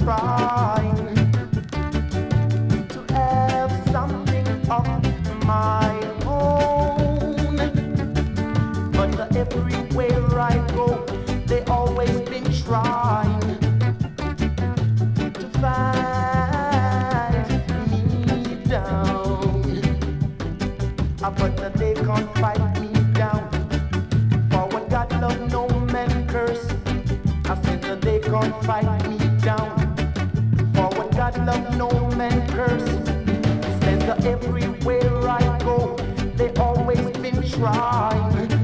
trying to have something of my own, but everywhere I go, they always been trying to fight me down. But they can't fight me down. For what God love, no man curse. I said that they can't fight me down. For what God love, no man curse. Says that everywhere I go, they always been trying